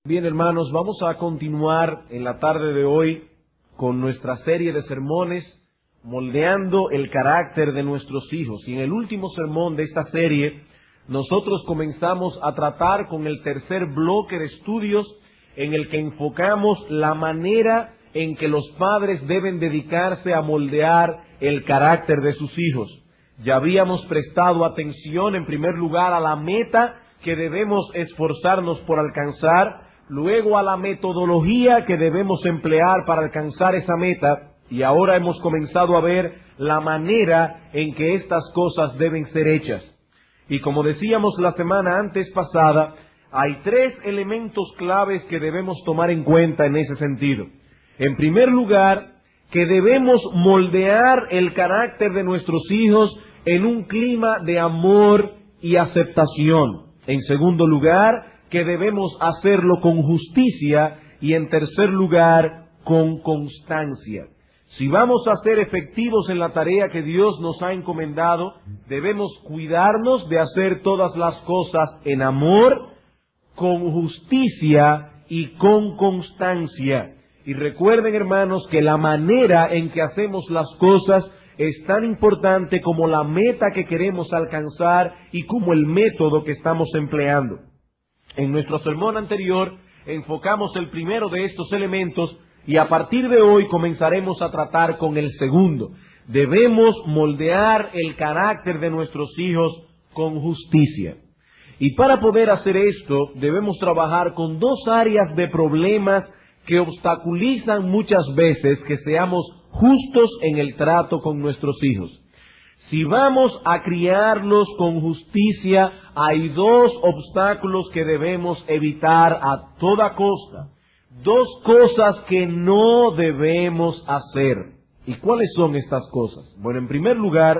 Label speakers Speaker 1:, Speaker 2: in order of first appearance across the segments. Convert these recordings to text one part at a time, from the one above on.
Speaker 1: Bien, hermanos, vamos a continuar en la tarde de hoy con nuestra serie de sermones, moldeando el carácter de nuestros hijos. Y en el último sermón de esta serie, nosotros comenzamos a tratar con el tercer bloque de estudios en el que enfocamos la manera en que los padres deben dedicarse a moldear el carácter de sus hijos. Ya habíamos prestado atención, en primer lugar, a la meta que debemos esforzarnos por alcanzar, luego a la metodología que debemos emplear para alcanzar esa meta, y ahora hemos comenzado a ver la manera en que estas cosas deben ser hechas. Y como decíamos la semana antes pasada, hay tres elementos claves que debemos tomar en cuenta en ese sentido. En primer lugar, que debemos moldear el carácter de nuestros hijos en un clima de amor y aceptación. En segundo lugar, que debemos hacerlo con justicia, y en tercer lugar, con constancia. Si vamos a ser efectivos en la tarea que Dios nos ha encomendado, debemos cuidarnos de hacer todas las cosas en amor, con justicia y con constancia. Y recuerden, hermanos, que la manera en que hacemos las cosas es tan importante como la meta que queremos alcanzar y como el método que estamos empleando. En nuestro sermón anterior enfocamos el primero de estos elementos y a partir de hoy comenzaremos a tratar con el segundo. Debemos moldear el carácter de nuestros hijos con justicia. Y para poder hacer esto debemos trabajar con dos áreas de problemas que obstaculizan muchas veces que seamos justos en el trato con nuestros hijos. Si vamos a criarlos con justicia, hay dos obstáculos que debemos evitar a toda costa. Dos cosas que no debemos hacer. ¿Y cuáles son estas cosas? Bueno, en primer lugar,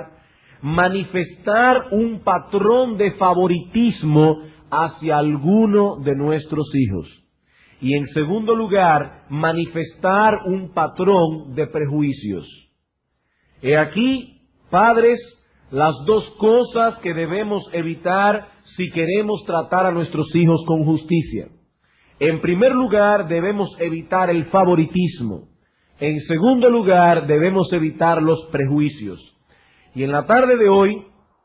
Speaker 1: manifestar un patrón de favoritismo hacia alguno de nuestros hijos. Y en segundo lugar, manifestar un patrón de prejuicios. He aquí, padres, las dos cosas que debemos evitar si queremos tratar a nuestros hijos con justicia. En primer lugar, debemos evitar el favoritismo. En segundo lugar, debemos evitar los prejuicios. Y en la tarde de hoy,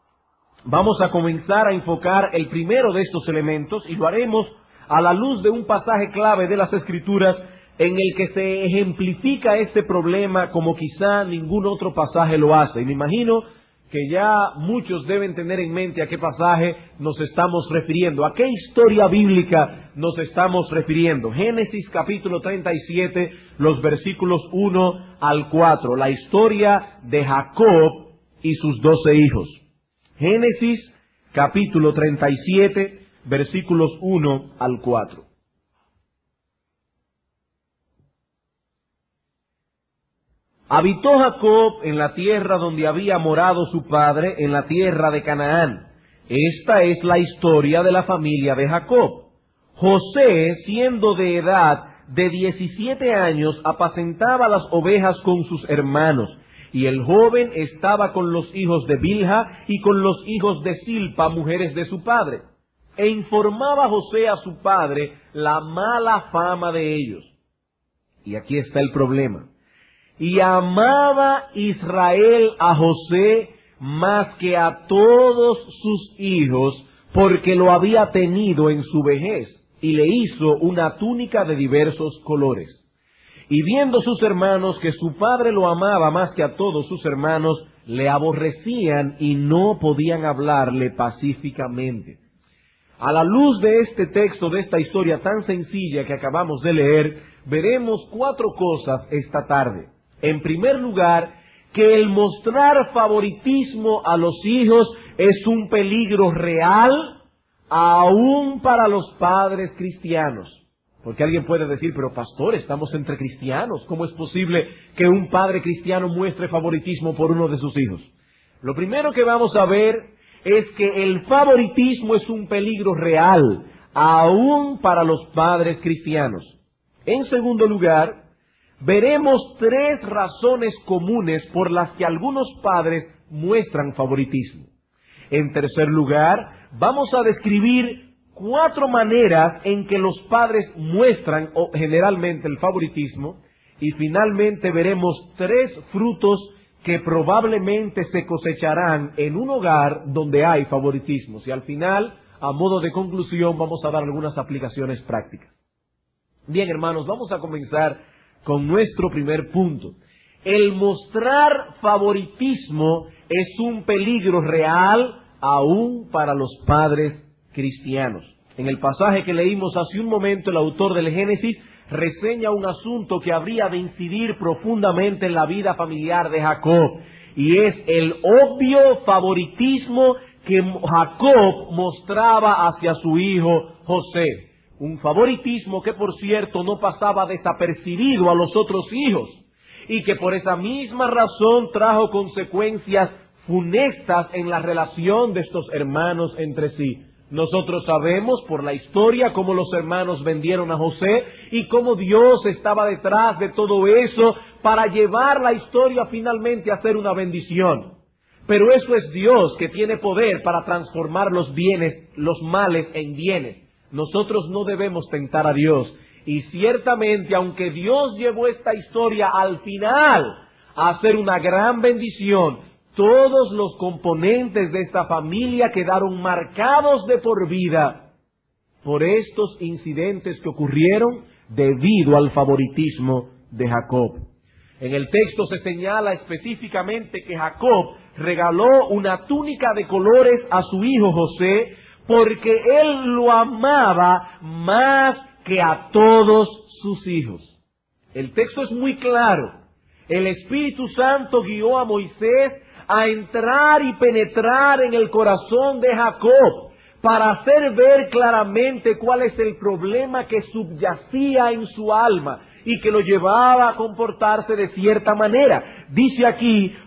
Speaker 1: vamos a comenzar a enfocar el primero de estos elementos y lo haremos a la luz de un pasaje clave de las Escrituras en el que se ejemplifica este problema como quizá ningún otro pasaje lo hace. Y me imagino que ya muchos deben tener en mente a qué pasaje nos estamos refiriendo, a qué historia bíblica nos estamos refiriendo. Génesis capítulo 37, los versículos 1 al 4, la historia de Jacob y sus 12 hijos. Génesis capítulo 37, versículos 1 al 4. Habitó Jacob en la tierra donde había morado su padre, en la tierra de Canaán. Esta es la historia de la familia de Jacob. José, siendo de edad de 17 años, apacentaba las ovejas con sus hermanos, y el joven estaba con los hijos de Bilha y con los hijos de Silpa, mujeres de su padre. E informaba José a su padre la mala fama de ellos. Y aquí está el problema. Y amaba Israel a José más que a todos sus hijos, porque lo había tenido en su vejez, y le hizo una túnica de diversos colores. Y viendo sus hermanos que su padre lo amaba más que a todos sus hermanos, le aborrecían y no podían hablarle pacíficamente. A la luz de este texto, de esta historia tan sencilla que acabamos de leer, veremos cuatro cosas esta tarde. En primer lugar, que el mostrar favoritismo a los hijos es un peligro real, aún para los padres cristianos. Porque alguien puede decir, pero pastor, estamos entre cristianos, ¿cómo es posible que un padre cristiano muestre favoritismo por uno de sus hijos? Lo primero que vamos a ver es que el favoritismo es un peligro real, aún para los padres cristianos. En segundo lugar, veremos tres razones comunes por las que algunos padres muestran favoritismo. En tercer lugar, vamos a describir 4 maneras en que los padres muestran generalmente el favoritismo, y finalmente veremos 3 frutos que probablemente se cosecharán en un hogar donde hay favoritismos. Y al final, a modo de conclusión, vamos a dar algunas aplicaciones prácticas. Bien, hermanos, vamos a comenzar con nuestro primer punto. El mostrar favoritismo es un peligro real aún para los padres cristianos. En el pasaje que leímos hace un momento, el autor del Génesis reseña un asunto que habría de incidir profundamente en la vida familiar de Jacob, y es el obvio favoritismo que Jacob mostraba hacia su hijo José. Un favoritismo que, por cierto, no pasaba desapercibido a los otros hijos, y que por esa misma razón trajo consecuencias funestas en la relación de estos hermanos entre sí. Nosotros sabemos por la historia cómo los hermanos vendieron a José y cómo Dios estaba detrás de todo eso para llevar la historia finalmente a ser una bendición. Pero eso es Dios, que tiene poder para transformar los males en bienes. Nosotros no debemos tentar a Dios. Y ciertamente, aunque Dios llevó esta historia al final a ser una gran bendición, todos los componentes de esta familia quedaron marcados de por vida por estos incidentes que ocurrieron debido al favoritismo de Jacob. En el texto se señala específicamente que Jacob regaló una túnica de colores a su hijo José porque él lo amaba más que a todos sus hijos. El texto es muy claro. El Espíritu Santo guió a Moisés a entrar y penetrar en el corazón de Jacob para hacer ver claramente cuál es el problema que subyacía en su alma y que lo llevaba a comportarse de cierta manera. Dice aquí,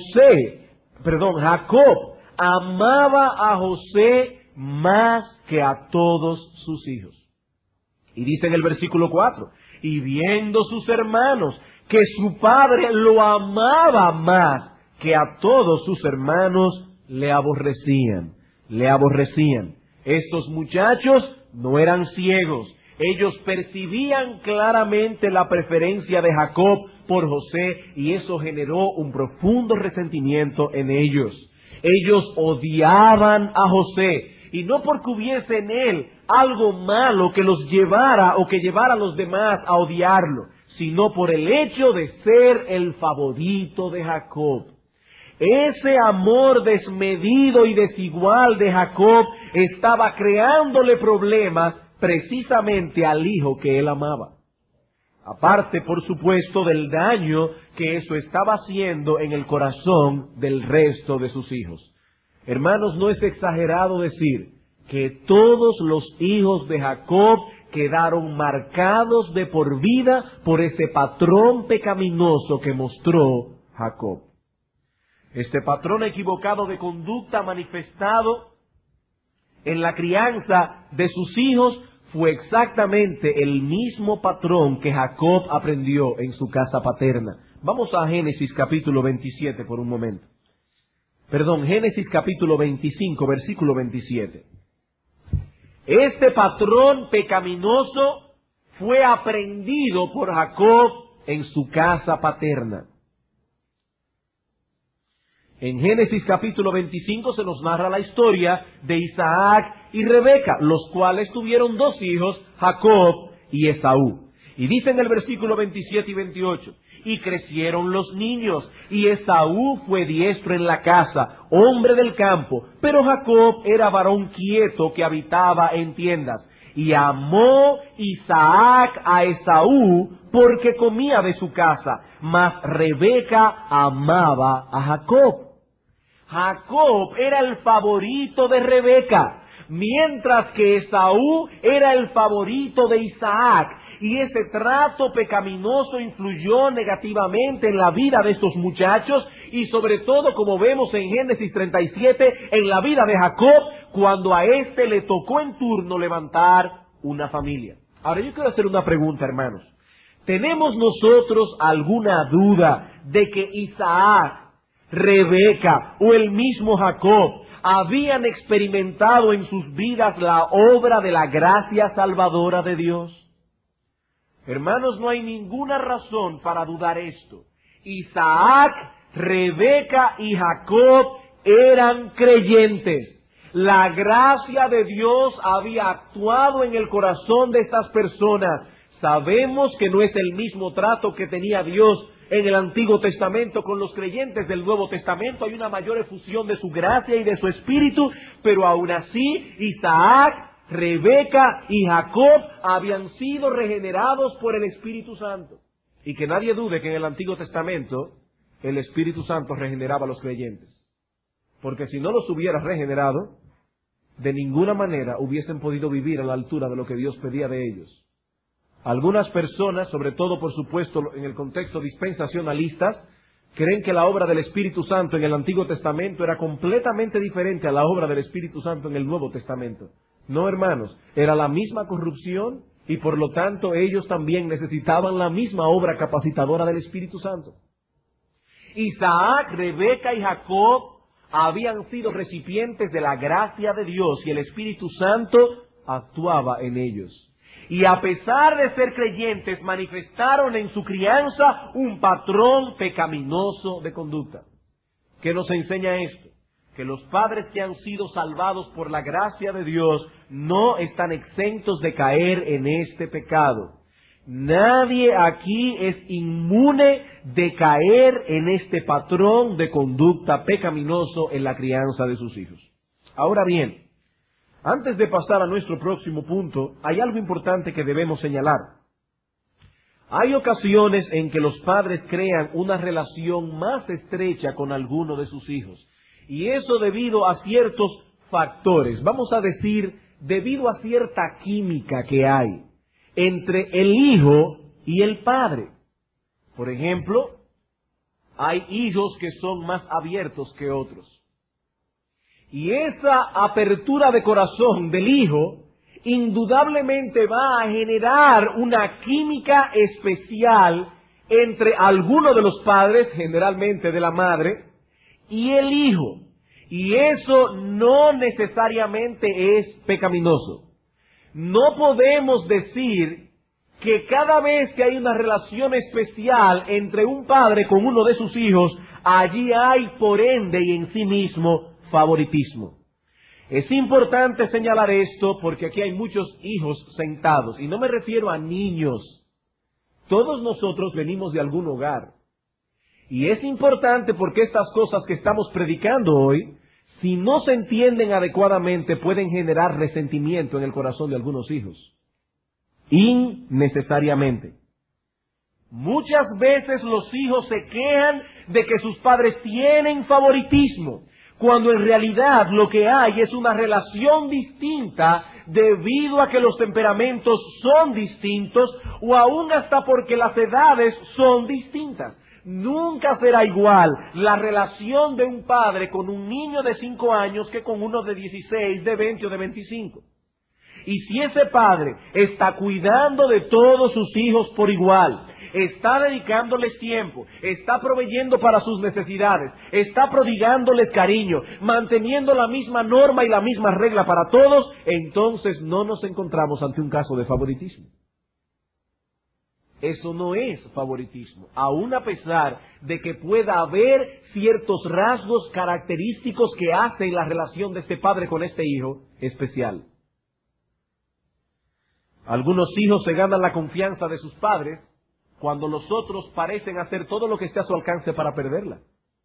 Speaker 1: Jacob amaba a José más que a todos sus hijos. Y dice en el versículo 4, y viendo sus hermanos que su padre lo amaba más que a todos sus hermanos, le aborrecían. Estos muchachos no eran ciegos. Ellos percibían claramente la preferencia de Jacob por José y eso generó un profundo resentimiento en ellos. Ellos odiaban a José y no porque hubiese en él algo malo que los llevara o que llevara a los demás a odiarlo, sino por el hecho de ser el favorito de Jacob. Ese amor desmedido y desigual de Jacob estaba creándole problemas precisamente al hijo que él amaba. Aparte, por supuesto, del daño que eso estaba haciendo en el corazón del resto de sus hijos. Hermanos, no es exagerado decir que todos los hijos de Jacob quedaron marcados de por vida por ese patrón pecaminoso que mostró Jacob. Este patrón equivocado de conducta manifestado en la crianza de sus hijos fue exactamente el mismo patrón que Jacob aprendió en su casa paterna. Vamos a Génesis capítulo 27 por un momento. Génesis capítulo 25, versículo 27. Este patrón pecaminoso fue aprendido por Jacob en su casa paterna. En Génesis capítulo 25 se nos narra la historia de Isaac y Rebeca, los cuales tuvieron 2 hijos, Jacob y Esaú. Y dice en el versículo 27 y 28, y crecieron los niños, y Esaú fue diestro en la casa, hombre del campo, pero Jacob era varón quieto que habitaba en tiendas. Y amó Isaac a Esaú porque comía de su casa, mas Rebeca amaba a Jacob. Jacob era el favorito de Rebeca, mientras que Esaú era el favorito de Isaac. Y ese trato pecaminoso influyó negativamente en la vida de estos muchachos y sobre todo, como vemos en Génesis 37, en la vida de Jacob, cuando a éste le tocó en turno levantar una familia. Ahora yo quiero hacer una pregunta, hermanos. ¿Tenemos nosotros alguna duda de que Isaac, Rebeca o el mismo Jacob habían experimentado en sus vidas la obra de la gracia salvadora de Dios? Hermanos, no hay ninguna razón para dudar esto. Isaac, Rebeca y Jacob eran creyentes. La gracia de Dios había actuado en el corazón de estas personas. Sabemos que no es el mismo trato que tenía Dios en el Antiguo Testamento con los creyentes del Nuevo Testamento. Hay una mayor efusión de su gracia y de su espíritu, pero aún así Isaac, Rebeca y Jacob habían sido regenerados por el Espíritu Santo. Y que nadie dude que en el Antiguo Testamento el Espíritu Santo regeneraba a los creyentes. Porque si no los hubiera regenerado, de ninguna manera hubiesen podido vivir a la altura de lo que Dios pedía de ellos. Algunas personas, sobre todo por supuesto en el contexto dispensacionalistas, creen que la obra del Espíritu Santo en el Antiguo Testamento era completamente diferente a la obra del Espíritu Santo en el Nuevo Testamento. No, hermanos, era la misma corrupción y por lo tanto ellos también necesitaban la misma obra capacitadora del Espíritu Santo. Isaac, Rebeca y Jacob habían sido recipientes de la gracia de Dios y el Espíritu Santo actuaba en ellos. Y a pesar de ser creyentes, manifestaron en su crianza un patrón pecaminoso de conducta. ¿Qué nos enseña esto? Que los padres que han sido salvados por la gracia de Dios no están exentos de caer en este pecado. Nadie aquí es inmune de caer en este patrón de conducta pecaminoso en la crianza de sus hijos. Ahora bien, antes de pasar a nuestro próximo punto, hay algo importante que debemos señalar. Hay ocasiones en que los padres crean una relación más estrecha con alguno de sus hijos. Y eso debido a ciertos factores. Vamos a decir, debido a cierta química que hay entre el hijo y el padre. Por ejemplo, hay hijos que son más abiertos que otros. Y esa apertura de corazón del hijo indudablemente va a generar una química especial entre alguno de los padres, generalmente de la madre, y el hijo. Y eso no necesariamente es pecaminoso. No podemos decir que cada vez que hay una relación especial entre un padre con uno de sus hijos, allí hay por ende y en sí mismo favoritismo. Es importante señalar esto porque aquí hay muchos hijos sentados, y no me refiero a niños. Todos nosotros venimos de algún hogar. Y es importante porque estas cosas que estamos predicando hoy, si no se entienden adecuadamente, pueden generar resentimiento en el corazón de algunos hijos. Innecesariamente. Muchas veces los hijos se quejan de que sus padres tienen favoritismo, cuando en realidad lo que hay es una relación distinta debido a que los temperamentos son distintos o aún hasta porque las edades son distintas. Nunca será igual la relación de un padre con un niño de 5 años que con uno de 16, de 20 o de 25. Y si ese padre está cuidando de todos sus hijos por igual, está dedicándoles tiempo, está proveyendo para sus necesidades, está prodigándoles cariño, manteniendo la misma norma y la misma regla para todos, entonces no nos encontramos ante un caso de favoritismo. Eso no es favoritismo, aun a pesar de que pueda haber ciertos rasgos característicos que hacen la relación de este padre con este hijo especial. Algunos hijos se ganan la confianza de sus padres cuando los otros parecen hacer todo lo que esté a su alcance para perderla.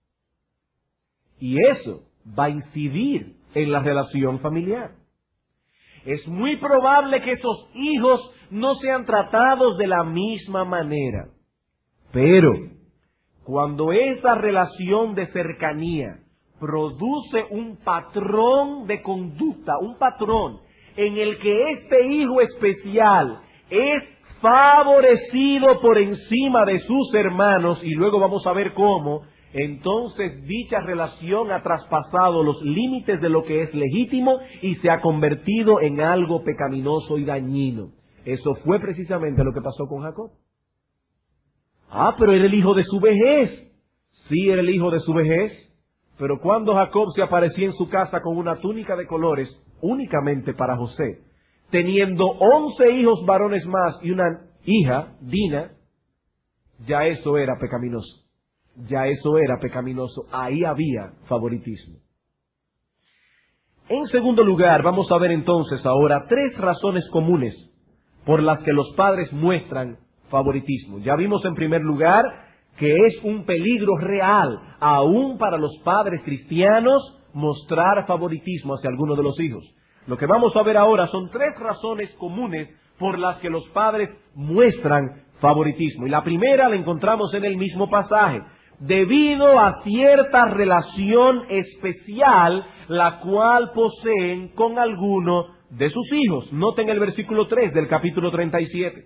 Speaker 1: Y eso va a incidir en la relación familiar. Es muy probable que esos hijos no sean tratados de la misma manera. Pero cuando esa relación de cercanía produce un patrón de conducta, un patrón en el que este hijo especial es favorecido por encima de sus hermanos, y luego vamos a ver cómo, entonces dicha relación ha traspasado los límites de lo que es legítimo y se ha convertido en algo pecaminoso y dañino. Eso fue precisamente lo que pasó con Jacob. Pero era el hijo de su vejez. Sí, era el hijo de su vejez, Pero cuando Jacob se aparecía en su casa con una túnica de colores únicamente para José, teniendo 11 hijos varones más y una hija, Dina, ya eso era pecaminoso. Ya eso era pecaminoso. Ahí había favoritismo. En segundo lugar, vamos a ver entonces ahora 3 razones comunes por las que los padres muestran favoritismo. Ya vimos en primer lugar que es un peligro real, aún para los padres cristianos, mostrar favoritismo hacia alguno de los hijos. Lo que vamos a ver ahora son 3 razones comunes por las que los padres muestran favoritismo. Y la primera la encontramos en el mismo pasaje. Debido a cierta relación especial, la cual poseen con alguno de sus hijos. Noten el versículo 3 del capítulo 37.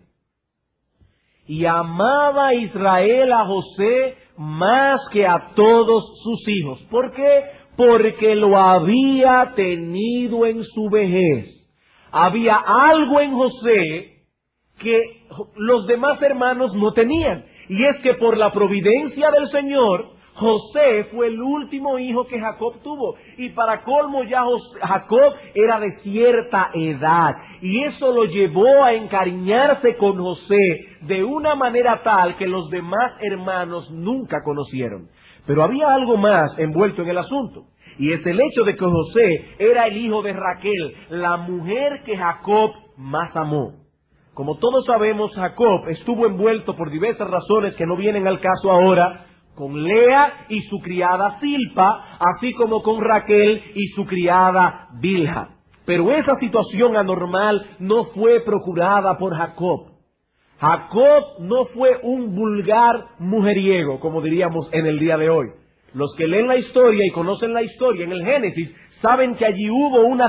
Speaker 1: Y amaba Israel a José más que a todos sus hijos. ¿Por qué? Porque lo había tenido en su vejez. Había algo en José que los demás hermanos no tenían. Y es que por la providencia del Señor, José fue el último hijo que Jacob tuvo. Y para colmo ya Jacob era de cierta edad. Y eso lo llevó a encariñarse con José de una manera tal que los demás hermanos nunca conocieron. Pero había algo más envuelto en el asunto. Y es el hecho de que José era el hijo de Raquel, la mujer que Jacob más amó. Como todos sabemos, Jacob estuvo envuelto por diversas razones que no vienen al caso ahora, con Lea y su criada Silpa, así como con Raquel y su criada Bilha. Pero esa situación anormal no fue procurada por Jacob. Jacob no fue un vulgar mujeriego, como diríamos en el día de hoy. Los que leen la historia y conocen la historia en el Génesis, saben que allí hubo una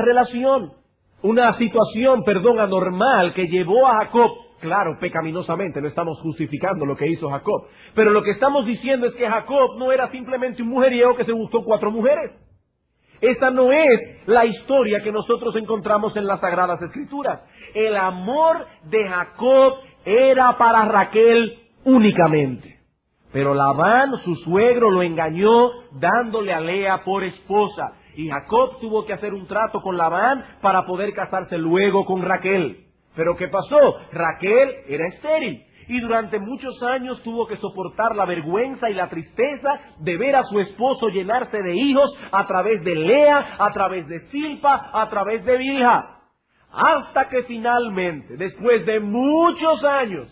Speaker 1: situación anormal que llevó a Jacob, claro, pecaminosamente, no estamos justificando lo que hizo Jacob, pero lo que estamos diciendo es que Jacob no era simplemente un mujeriego que se buscó 4 mujeres. Esa no es la historia que nosotros encontramos en las Sagradas Escrituras. El amor de Jacob era para Raquel únicamente. Pero Labán, su suegro, lo engañó dándole a Lea por esposa. Y Jacob tuvo que hacer un trato con Labán para poder casarse luego con Raquel. Pero ¿qué pasó? Raquel era estéril. Y durante muchos años tuvo que soportar la vergüenza y la tristeza de ver a su esposo llenarse de hijos a través de Lea, a través de Silpa, a través de Bilha. Hasta que finalmente, después de muchos años,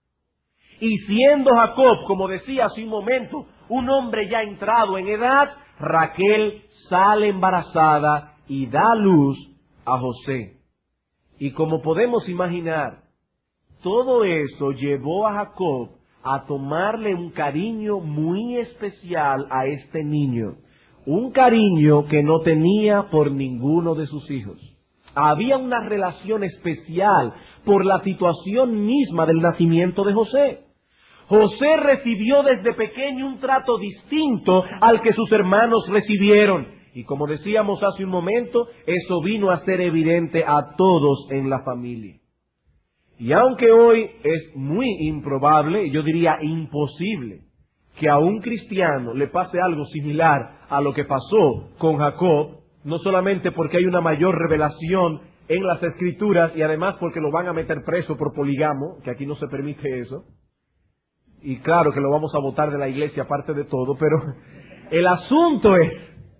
Speaker 1: y siendo Jacob, como decía hace un momento, un hombre ya entrado en edad, Raquel sale embarazada y da a luz a José. Y como podemos imaginar, todo eso llevó a Jacob a tomarle un cariño muy especial a este niño. Un cariño que no tenía por ninguno de sus hijos. Había una relación especial por la situación misma del nacimiento de José. José recibió desde pequeño un trato distinto al que sus hermanos recibieron. Y como decíamos hace un momento, eso vino a ser evidente a todos en la familia. Y aunque hoy es muy improbable, yo diría imposible, que a un cristiano le pase algo similar a lo que pasó con Jacob, no solamente porque hay una mayor revelación en las Escrituras y además porque lo van a meter preso por poligamo, que aquí no se permite eso, y claro que lo vamos a botar de la iglesia aparte de todo, pero el asunto es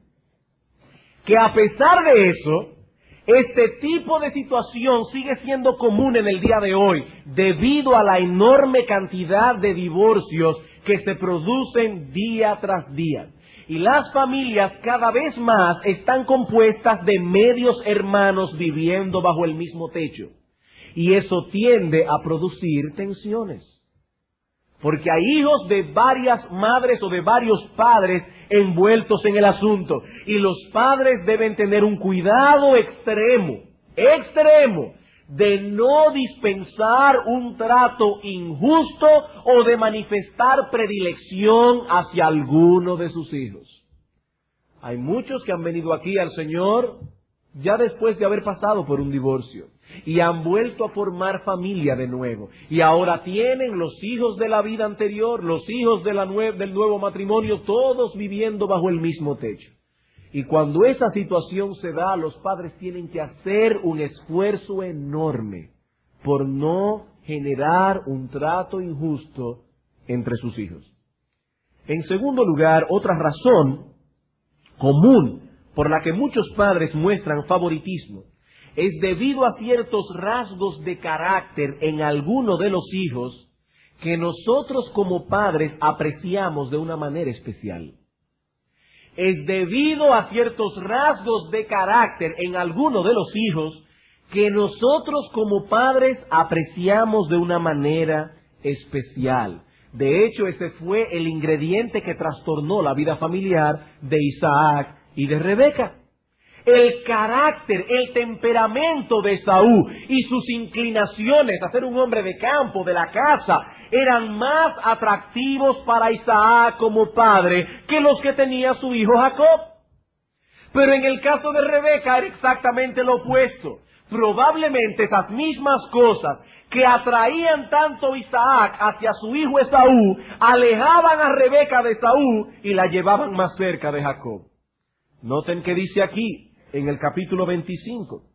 Speaker 1: que a pesar de eso, este tipo de situación sigue siendo común en el día de hoy, debido a la enorme cantidad de divorcios que se producen día tras día. Y las familias cada vez más están compuestas de medios hermanos viviendo bajo el mismo techo. Y eso tiende a producir tensiones. Porque hay hijos de varias madres o de varios padres envueltos en el asunto. Y los padres deben tener un cuidado extremo, de no dispensar un trato injusto o de manifestar predilección hacia alguno de sus hijos. Hay muchos que han venido aquí al Señor ya después de haber pasado por un divorcio. y han vuelto a formar familia de nuevo. Y ahora tienen los hijos de la vida anterior, los hijos de del nuevo matrimonio, todos viviendo bajo el mismo techo. Y cuando esa situación se da, los padres tienen que hacer un esfuerzo enorme por no generar un trato injusto entre sus hijos. En segundo lugar, otra razón común por la que muchos padres muestran favoritismo es debido a ciertos rasgos de carácter en alguno de los hijos que nosotros como padres apreciamos de una manera especial. Es debido a ciertos rasgos de carácter en alguno de los hijos que nosotros como padres apreciamos de una manera especial. De hecho, ese fue el ingrediente que trastornó la vida familiar de Isaac y de Rebeca. El carácter, el temperamento de Esaú y sus inclinaciones a ser un hombre de campo, de la casa, eran más atractivos para Isaac como padre que los que tenía su hijo Jacob. Pero en el caso de Rebeca era exactamente lo opuesto. Probablemente esas mismas cosas que atraían tanto a Isaac hacia su hijo Esaú, alejaban a Rebeca de Esaú y la llevaban más cerca de Jacob. Noten que dice aquí, en el capítulo 25.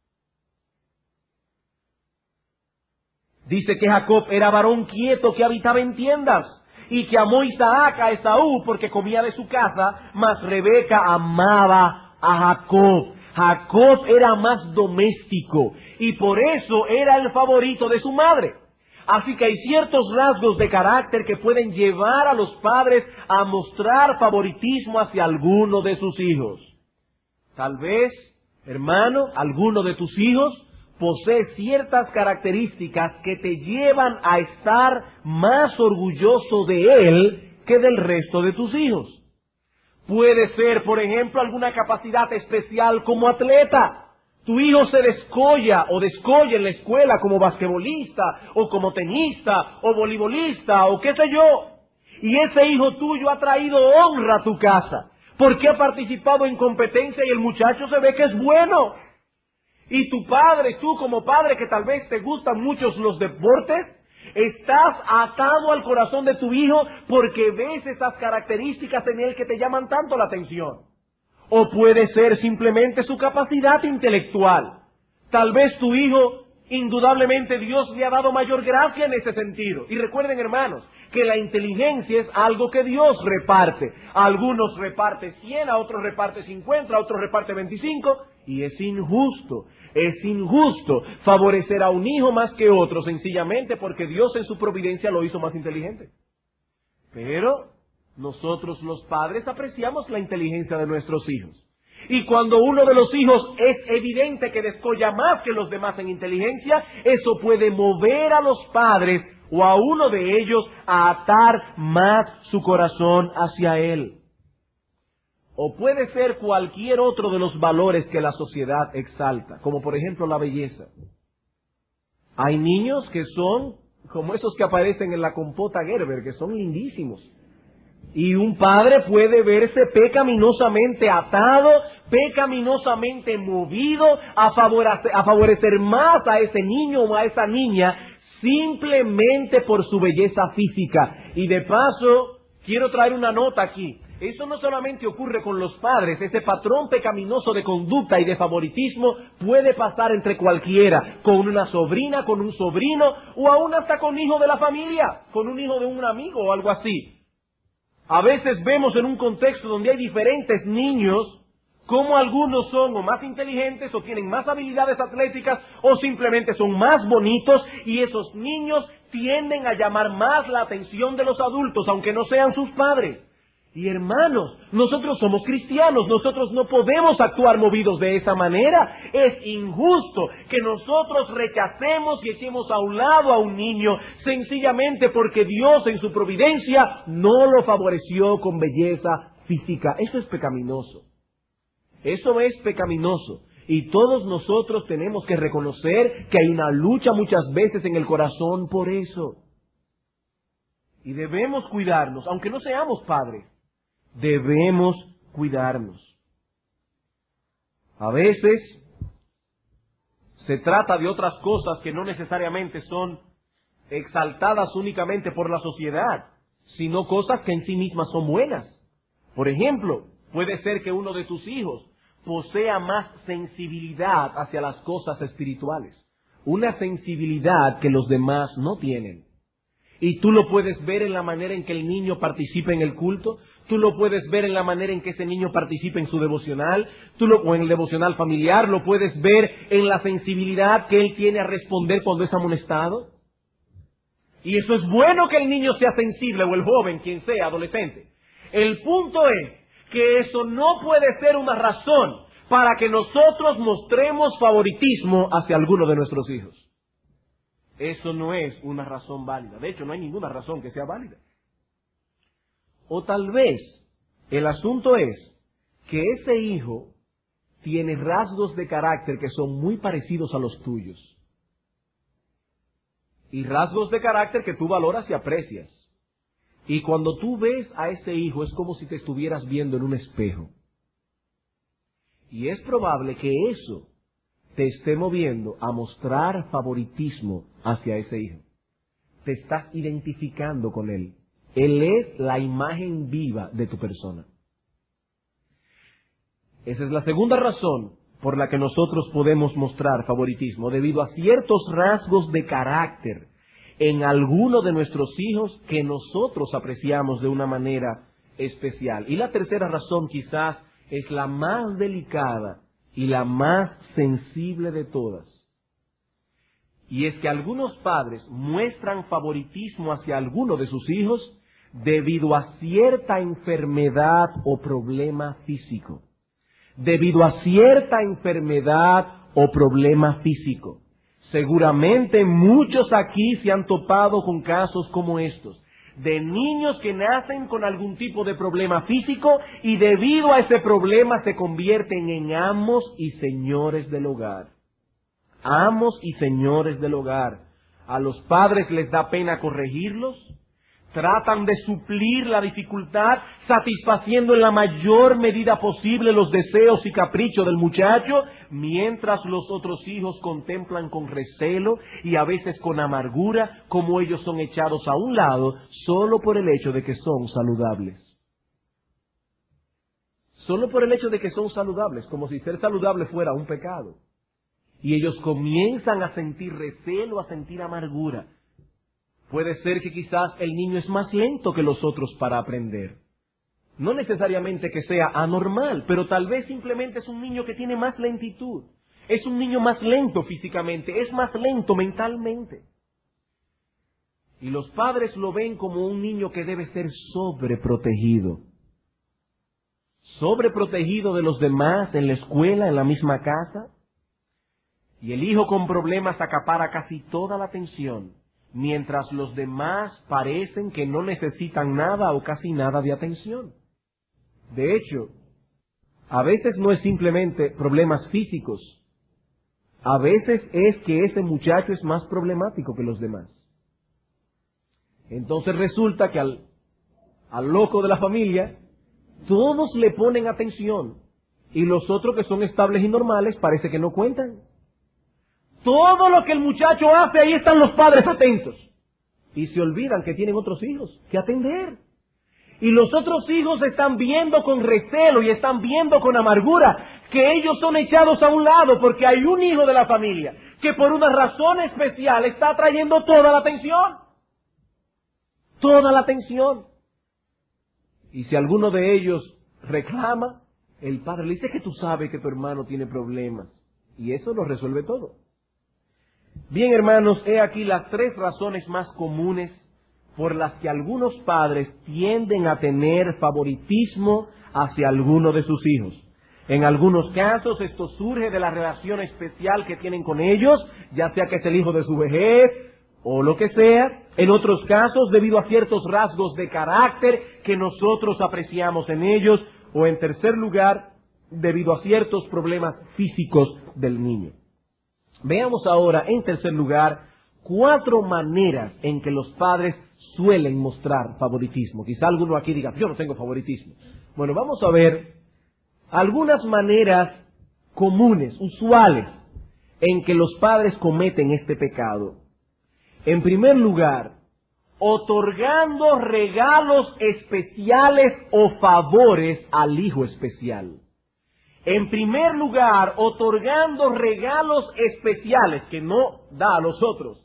Speaker 1: Dice que Jacob era varón quieto que habitaba en tiendas, y que amó Isaac a Esaú porque comía de su casa, mas Rebeca amaba a Jacob. Jacob era más doméstico, y por eso era el favorito de su madre. Así que hay ciertos rasgos de carácter que pueden llevar a los padres a mostrar favoritismo hacia alguno de sus hijos. Tal vez, hermano, alguno de tus hijos posee ciertas características que te llevan a estar más orgulloso de él que del resto de tus hijos. Puede ser, por ejemplo, alguna capacidad especial como atleta. Tu hijo se descolla en la escuela como basquetbolista, o como tenista, o voleibolista, o qué sé yo. Y ese hijo tuyo ha traído honra a tu casa, porque ha participado en competencia y el muchacho se ve que es bueno. Y tu padre, tú como padre que tal vez te gustan muchos los deportes, estás atado al corazón de tu hijo porque ves esas características en él que te llaman tanto la atención. O puede ser simplemente su capacidad intelectual. Tal vez tu hijo, indudablemente Dios le ha dado mayor gracia en ese sentido. Y recuerden, hermanos, que la inteligencia es algo que Dios reparte. A algunos reparte 100, a otros reparte 50, a otros reparte 25. Y es injusto favorecer a un hijo más que otro, sencillamente porque Dios en su providencia lo hizo más inteligente. Pero nosotros los padres apreciamos la inteligencia de nuestros hijos. Y cuando uno de los hijos es evidente que descolla más que los demás en inteligencia, eso puede mover a los padres o a uno de ellos a atar más su corazón hacia él. O puede ser cualquier otro de los valores que la sociedad exalta, como por ejemplo la belleza. Hay niños que son como esos que aparecen en la compota Gerber, que son lindísimos. Y un padre puede verse pecaminosamente atado, pecaminosamente movido a favorecer más a ese niño o a esa niña simplemente por su belleza física. Y de paso, quiero traer una nota aquí. Eso no solamente ocurre con los padres, ese patrón pecaminoso de conducta y de favoritismo puede pasar entre cualquiera, con una sobrina, con un sobrino, o aún hasta con hijo de la familia, con un hijo de un amigo o algo así. A veces vemos en un contexto donde hay diferentes niños, como algunos son o más inteligentes, o tienen más habilidades atléticas, o simplemente son más bonitos, y esos niños tienden a llamar más la atención de los adultos, aunque no sean sus padres. Y hermanos, nosotros somos cristianos, nosotros no podemos actuar movidos de esa manera. Es injusto que nosotros rechacemos y echemos a un lado a un niño sencillamente porque Dios en su providencia no lo favoreció con belleza física. Eso es pecaminoso. Eso es pecaminoso. Y todos nosotros tenemos que reconocer que hay una lucha muchas veces en el corazón por eso. Y debemos cuidarnos, aunque no seamos padres. Debemos cuidarnos. A veces Se trata de otras cosas que no necesariamente son exaltadas únicamente por la sociedad, sino cosas que en sí mismas son buenas. Por ejemplo, puede ser que uno de tus hijos posea más sensibilidad hacia las cosas espirituales, una sensibilidad que los demás no tienen. Y tú lo puedes ver en la manera en que el niño participa en el culto, tú lo puedes ver en la manera en que ese niño participa en su devocional, o en el devocional familiar, lo puedes ver en la sensibilidad que él tiene a responder cuando es amonestado. Y eso es bueno, que el niño sea sensible, o el joven, quien sea, adolescente. El punto es que eso no puede ser una razón para que nosotros mostremos favoritismo hacia alguno de nuestros hijos. Eso no es una razón válida. De hecho, no hay ninguna razón que sea válida. O tal vez el asunto es que ese hijo tiene rasgos de carácter que son muy parecidos a los tuyos. Y rasgos de carácter que tú valoras y aprecias. Y cuando tú ves a ese hijo es como si te estuvieras viendo en un espejo. Y es probable que eso te esté moviendo a mostrar favoritismo hacia ese hijo. Te estás identificando con él. Él es la imagen viva de tu persona. Esa es la segunda razón por la que nosotros podemos mostrar favoritismo, debido a ciertos rasgos de carácter en alguno de nuestros hijos que nosotros apreciamos de una manera especial. Y la tercera razón quizás es la más delicada y la más sensible de todas. Y es que algunos padres muestran favoritismo hacia alguno de sus hijos debido a cierta enfermedad o problema físico. Debido a cierta enfermedad o problema físico. Seguramente muchos aquí se han topado con casos como estos, de niños que nacen con algún tipo de problema físico y debido a ese problema se convierten en amos y señores del hogar. Amos y señores del hogar. A los padres les da pena corregirlos. Tratan de suplir la dificultad satisfaciendo en la mayor medida posible los deseos y caprichos del muchacho, mientras los otros hijos contemplan con recelo y a veces con amargura cómo ellos son echados a un lado solo por el hecho de que son saludables. Solo por el hecho de que son saludables, como si ser saludable fuera un pecado. Y ellos comienzan a sentir recelo, a sentir amargura. Puede ser que quizás el niño es más lento que los otros para aprender. No necesariamente que sea anormal, pero tal vez simplemente es un niño que tiene más lentitud. Es un niño más lento físicamente, es más lento mentalmente. Y los padres lo ven como un niño que debe ser sobreprotegido. Sobreprotegido de los demás en la escuela, en la misma casa. Y el hijo con problemas acapara casi toda la atención, mientras los demás parecen que no necesitan nada o casi nada de atención. De hecho, a veces no es simplemente problemas físicos, a veces es que ese muchacho es más problemático que los demás. Entonces resulta que al loco de la familia, todos le ponen atención, y los otros que son estables y normales parece que no cuentan. Todo lo que el muchacho hace, ahí están los padres atentos. Y se olvidan que tienen otros hijos que atender. Y los otros hijos están viendo con recelo y están viendo con amargura que ellos son echados a un lado porque hay un hijo de la familia que por una razón especial está atrayendo toda la atención. Toda la atención. Y si alguno de ellos reclama, el padre le dice que tú sabes que tu hermano tiene problemas. Y eso lo resuelve todo. Bien, hermanos, he aquí las 3 razones más comunes por las que algunos padres tienden a tener favoritismo hacia alguno de sus hijos. En algunos casos esto surge de la relación especial que tienen con ellos, ya sea que es el hijo de su vejez o lo que sea. En otros casos debido a ciertos rasgos de carácter que nosotros apreciamos en ellos. O en tercer lugar, debido a ciertos problemas físicos del niño. Veamos ahora, en tercer lugar, 4 maneras en que los padres suelen mostrar favoritismo. Quizá alguno aquí diga, yo no tengo favoritismo. Bueno, vamos a ver algunas maneras comunes, usuales, en que los padres cometen este pecado. En primer lugar, otorgando regalos especiales o favores al hijo especial. En primer lugar, otorgando regalos especiales que no da a los otros,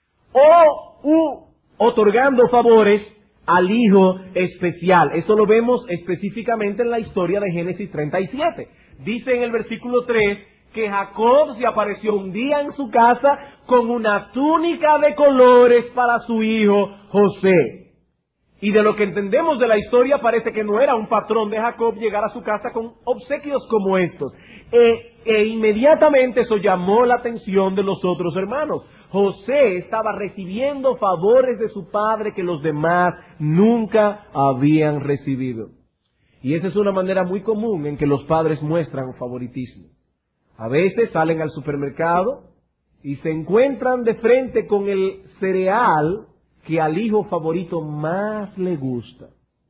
Speaker 1: o otorgando favores al hijo especial. Eso lo vemos específicamente en la historia de Génesis 37. Dice en el versículo 3 que Jacob se apareció un día en su casa con una túnica de colores para su hijo José. Y de lo que entendemos de la historia, parece que no era un patrón de Jacob llegar a su casa con obsequios como estos. Inmediatamente eso llamó la atención de los otros hermanos. José estaba recibiendo favores de su padre que los demás nunca habían recibido. Y esa es una manera muy común en que los padres muestran favoritismo. A veces salen al supermercado y se encuentran de frente con el cereal que al hijo favorito más le gusta.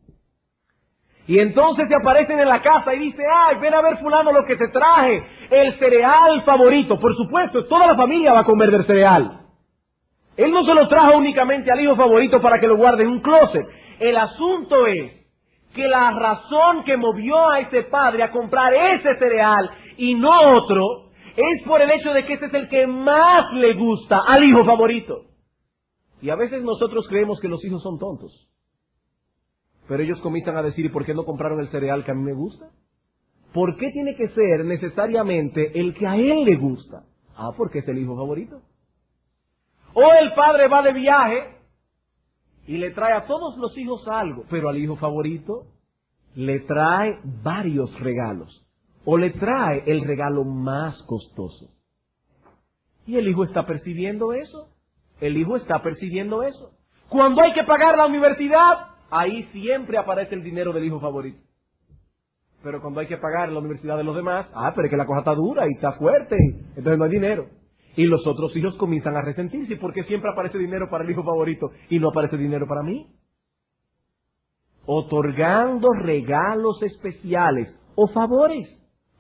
Speaker 1: Y entonces se aparecen en la casa y dice, ay, ven a ver fulano lo que te traje, el cereal favorito. Por supuesto, toda la familia va a comer del cereal. Él no se lo trajo únicamente al hijo favorito para que lo guarde en un closet. El asunto es que la razón que movió a ese padre a comprar ese cereal y no otro, es por el hecho de que ese es el que más le gusta al hijo favorito. Y a veces nosotros creemos que los hijos son tontos. Pero ellos comienzan a decir, ¿y por qué no compraron el cereal que a mí me gusta? ¿Por qué tiene que ser necesariamente el que a él le gusta? Ah, porque es el hijo favorito. O el padre va de viaje y le trae a todos los hijos algo, pero al hijo favorito le trae varios regalos. O le trae el regalo más costoso. Y el hijo está percibiendo eso. El hijo está percibiendo eso. Cuando hay que pagar la universidad, ahí siempre aparece el dinero del hijo favorito. Pero cuando hay que pagar la universidad de los demás, pero es que la cosa está dura y está fuerte, entonces no hay dinero. Y los otros hijos comienzan a resentirse porque siempre aparece dinero para el hijo favorito y no aparece dinero para mí. Otorgando regalos especiales o favores.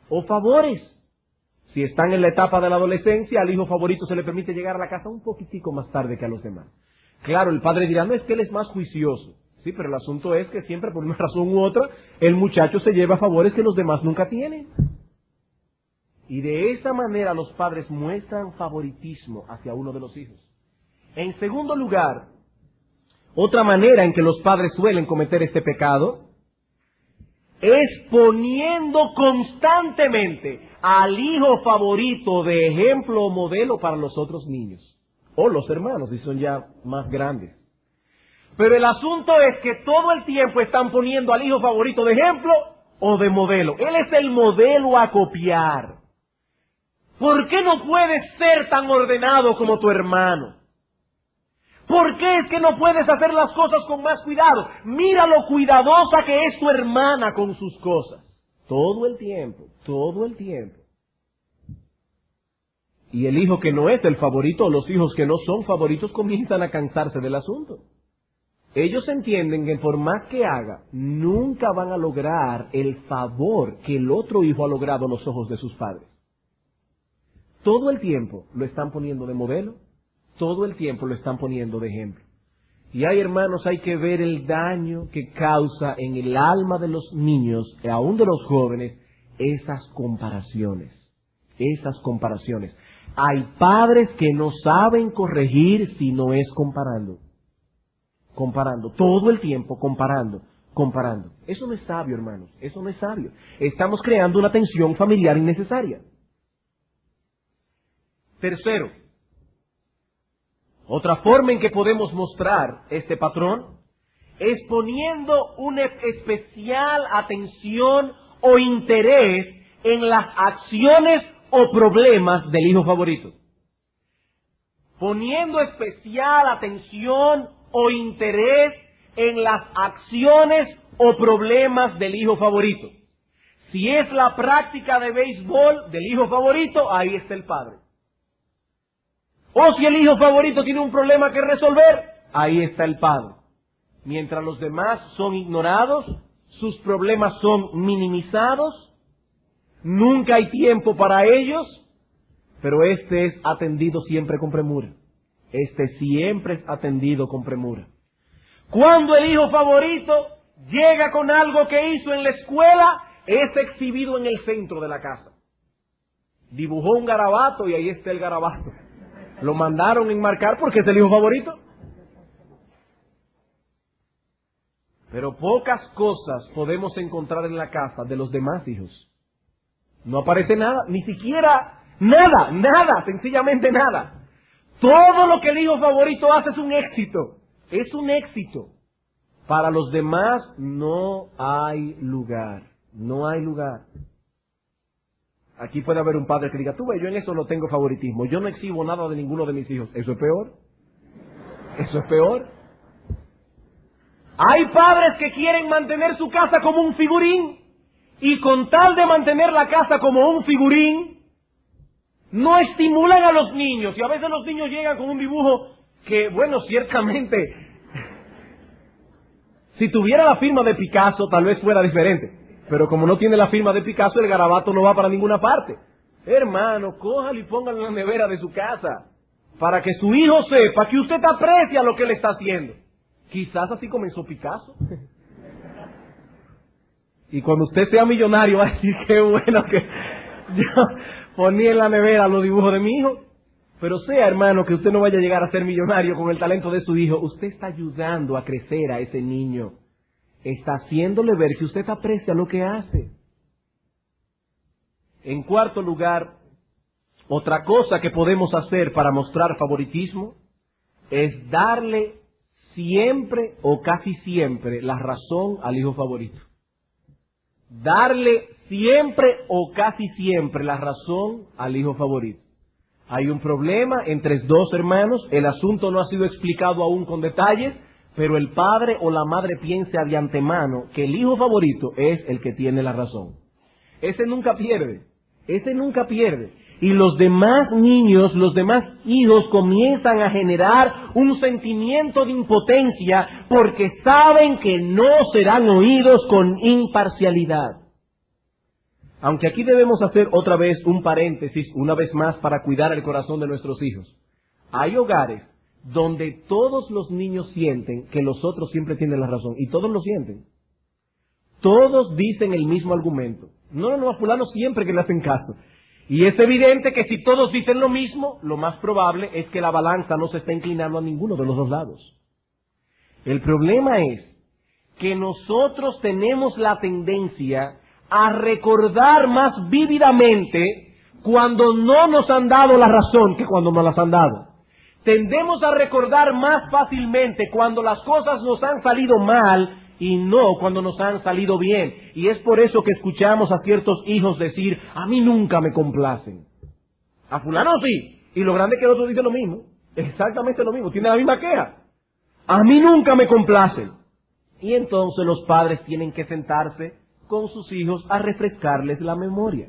Speaker 1: Si están en la etapa de la adolescencia, al hijo favorito se le permite llegar a la casa un poquitico más tarde que a los demás. Claro, el padre dirá, no, es que él es más juicioso. Sí, pero el asunto es que siempre, por una razón u otra, el muchacho se lleva favores que los demás nunca tienen. Y de esa manera los padres muestran favoritismo hacia uno de los hijos. En segundo lugar, otra manera en que los padres suelen cometer este pecado es poniendo constantemente al hijo favorito de ejemplo o modelo para los otros niños. O los hermanos, si son ya más grandes. Pero el asunto es que todo el tiempo están poniendo al hijo favorito de ejemplo o de modelo. Él es el modelo a copiar. ¿Por qué no puedes ser tan ordenado como tu hermano? ¿Por qué es que no puedes hacer las cosas con más cuidado? Mira lo cuidadosa que es tu hermana con sus cosas. Todo el tiempo. Y el hijo que no es el favorito o los hijos que no son favoritos comienzan a cansarse del asunto. Ellos entienden que por más que haga, nunca van a lograr el favor que el otro hijo ha logrado a los ojos de sus padres. Todo el tiempo lo están poniendo de modelo, todo el tiempo lo están poniendo de ejemplo. Y hermanos, hay que ver el daño que causa en el alma de los niños, y aún de los jóvenes, esas comparaciones. Hay padres que no saben corregir si no es comparando. Todo el tiempo comparando. Eso no es sabio, hermanos, eso no es sabio. Estamos creando una tensión familiar innecesaria. Tercero, otra forma en que podemos mostrar este patrón es poniendo una especial atención o interés en las acciones o problemas del hijo favorito. Poniendo especial atención o interés en las acciones o problemas del hijo favorito. Si es la práctica de béisbol del hijo favorito, ahí está el padre. O si el hijo favorito tiene un problema que resolver, ahí está el padre. Mientras los demás son ignorados, sus problemas son minimizados, nunca hay tiempo para ellos, pero este es atendido siempre con premura. Este siempre es atendido con premura. Cuando el hijo favorito llega con algo que hizo en la escuela, es exhibido en el centro de la casa. Dibujó un garabato y ahí está el garabato. Lo mandaron enmarcar porque es el hijo favorito. Pero pocas cosas podemos encontrar en la casa de los demás hijos. No aparece nada, ni siquiera nada, sencillamente nada. Todo lo que el hijo favorito hace es un éxito. Es un éxito. Para los demás no hay lugar. No hay lugar. Aquí puede haber un padre que diga, tú ves, yo en eso no tengo favoritismo. Yo no exhibo nada de ninguno de mis hijos. Eso es peor. Eso es peor. Hay padres que quieren mantener su casa como un figurín. Y con tal de mantener la casa como un figurín, no estimulan a los niños. Y a veces los niños llegan con un dibujo que, bueno, ciertamente, si tuviera la firma de Picasso, tal vez fuera diferente. Pero como no tiene la firma de Picasso, el garabato no va para ninguna parte. Hermano, cójalo y póngalo en la nevera de su casa, para que su hijo sepa que usted aprecia lo que él está haciendo. Quizás así comenzó Picasso. Y cuando usted sea millonario va a decir, qué bueno que yo ponía en la nevera los dibujos de mi hijo. Pero sea, hermano, que usted no vaya a llegar a ser millonario con el talento de su hijo. Usted está ayudando a crecer a ese niño. Está haciéndole ver que usted aprecia lo que hace. En cuarto lugar, otra cosa que podemos hacer para mostrar favoritismo es darle siempre o casi siempre la razón al hijo favorito. Darle siempre o casi siempre la razón al hijo favorito. Hay un problema entre dos hermanos, el asunto no ha sido explicado aún con detalles, pero el padre o la madre piensa de antemano que el hijo favorito es el que tiene la razón. Ese nunca pierde. Y los demás niños, los demás hijos comienzan a generar un sentimiento de impotencia porque saben que no serán oídos con imparcialidad. Aunque aquí debemos hacer otra vez un paréntesis, una vez más, para cuidar el corazón de nuestros hijos. Hay hogares donde todos los niños sienten que los otros siempre tienen la razón, y todos lo sienten. Todos dicen el mismo argumento. No, a fulano siempre que le hacen caso. Y es evidente que si todos dicen lo mismo, lo más probable es que la balanza no se está inclinando a ninguno de los dos lados. El problema es que nosotros tenemos la tendencia a recordar más vívidamente cuando no nos han dado la razón que cuando nos las han dado. Tendemos a recordar más fácilmente cuando las cosas nos han salido mal y no cuando nos han salido bien. Y es por eso que escuchamos a ciertos hijos decir, a mí nunca me complacen. A fulano sí. Y lo grande es que el otro dice lo mismo. Exactamente lo mismo. Tiene la misma queja. A mí nunca me complacen. Y entonces los padres tienen que sentarse con sus hijos a refrescarles la memoria.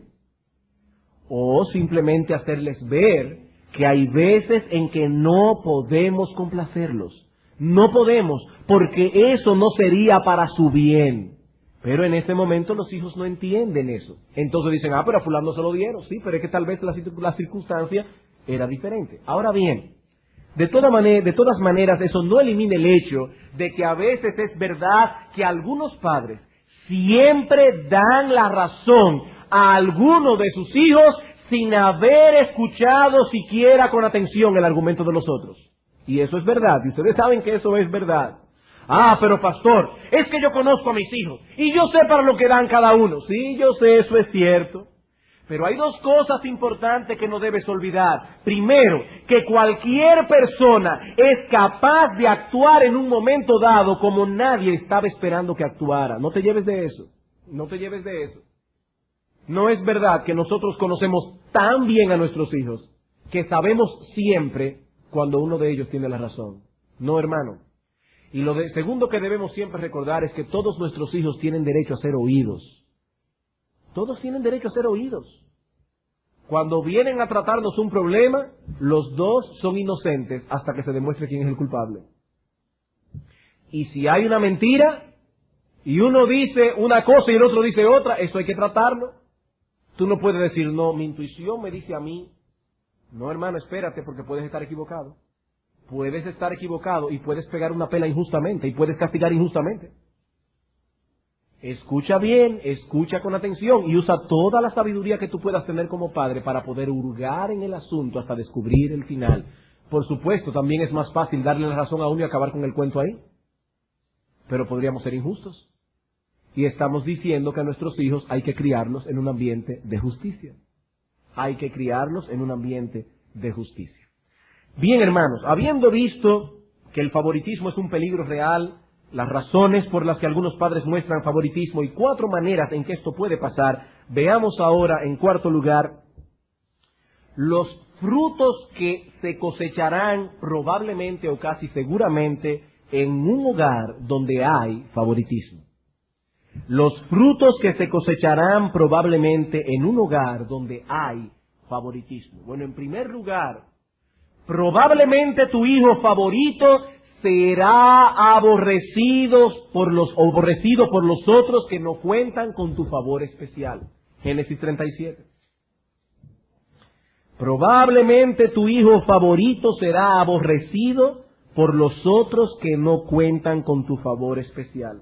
Speaker 1: O simplemente hacerles ver que hay veces en que no podemos complacerlos. No podemos, porque eso no sería para su bien. Pero en ese momento los hijos no entienden eso. Entonces dicen, pero a fulano se lo dieron. Sí, pero es que tal vez la circunstancia era diferente. Ahora bien, de todas maneras, eso no elimina el hecho de que a veces es verdad que algunos padres siempre dan la razón a alguno de sus hijos sin haber escuchado siquiera con atención el argumento de los otros. Y eso es verdad, y ustedes saben que eso es verdad. Pero pastor, es que yo conozco a mis hijos, y yo sé para lo que dan cada uno. Sí, yo sé, eso es cierto. Pero hay dos cosas importantes que no debes olvidar. Primero, que cualquier persona es capaz de actuar en un momento dado como nadie estaba esperando que actuara. No te lleves de eso. No te lleves de eso. No es verdad que nosotros conocemos tan bien a nuestros hijos que sabemos siempre cuando uno de ellos tiene la razón. No, hermano. Y segundo que debemos siempre recordar es que todos nuestros hijos tienen derecho a ser oídos. Todos tienen derecho a ser oídos. Cuando vienen a tratarnos un problema, los dos son inocentes hasta que se demuestre quién es el culpable. Y si hay una mentira, y uno dice una cosa y el otro dice otra, eso hay que tratarlo. Tú no puedes decir, no, mi intuición me dice a mí No, hermano, espérate, porque puedes estar equivocado. Puedes estar equivocado y puedes pegar una pela injustamente y puedes castigar injustamente. Escucha bien, escucha con atención y usa toda la sabiduría que tú puedas tener como padre para poder hurgar en el asunto hasta descubrir el final. Por supuesto, también es más fácil darle la razón a uno y acabar con el cuento ahí. Pero podríamos ser injustos. Y estamos diciendo que a nuestros hijos hay que criarlos en un ambiente de justicia. Hay que criarlos en un ambiente de justicia. Bien, hermanos, habiendo visto que el favoritismo es un peligro real, las razones por las que algunos padres muestran favoritismo y 4 maneras en que esto puede pasar, veamos ahora, en cuarto lugar, los frutos que se cosecharán probablemente o casi seguramente en un hogar donde hay favoritismo. Los frutos que se cosecharán probablemente en un hogar donde hay favoritismo. Bueno, en primer lugar, probablemente tu hijo favorito será aborrecido por los otros que no cuentan con tu favor especial. Génesis 37. Probablemente tu hijo favorito será aborrecido por los otros que no cuentan con tu favor especial.